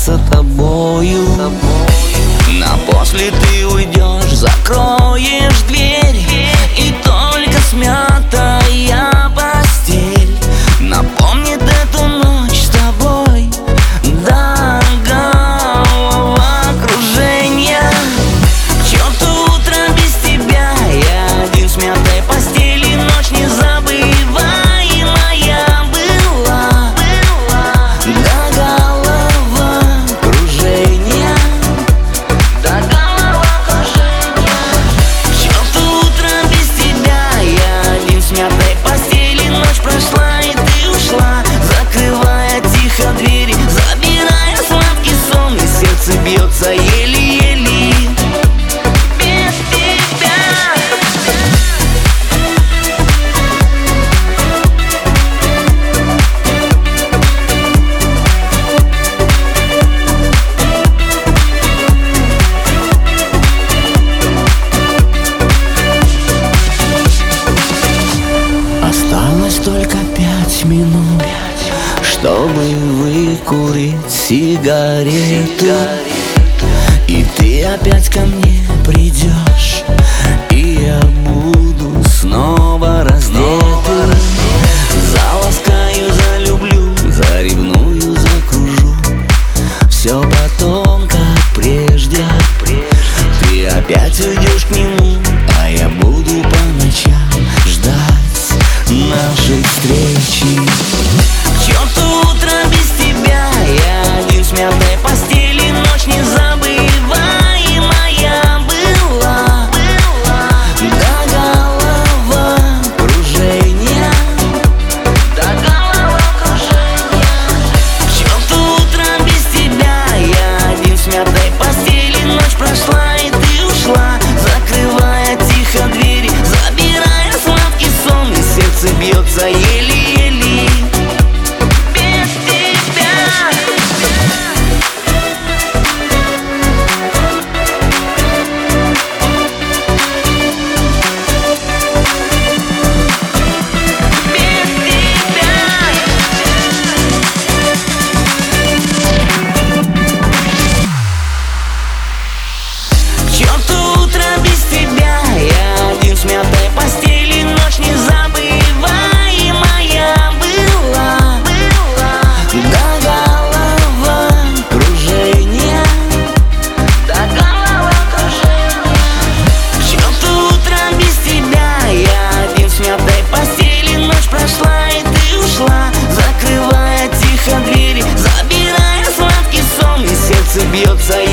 наслаждаться тобою. На после ты уйдешь, закроешь дверь, и только смятая постель напомнит эту ночь с тобой до головокружения. К черту утро без тебя, я один в смятой постели, ночь незабываемая была до головокружения. К черту утро без тебя, я один в смятой постели, ночь прошла и ты ушла, закрывая тихо двери, забирая сладкий сон, и сердце бьется еле-еле без тебя. Осталось только 5 минут, чтобы выкурить сигарету, и ты опять ко мне придешь, и я буду снова раздетым. Заласкаю, залюблю, заревную, закружу, все потом, как прежде. Ты опять уйдешь к нему, а я буду по ночам ждать нашей встречи. К черту утро без тебя, я один в смятой постели, ночь незабываемая была до головокружения. К черту утро без тебя, я один в смятой постели, ночь прошла и ты ушла, закрывая тихо двери, забирая сладкий сон, и сердце бьется еле-еле без тебя. К черту утро без тебя, я один в смятой постели, ночь незабываемая была до головокружения. К черту утро без тебя, я один в смятой постели, ночь прошла и ты ушла, закрывая тихо двери, забирая сладкий сон, и сердце бьется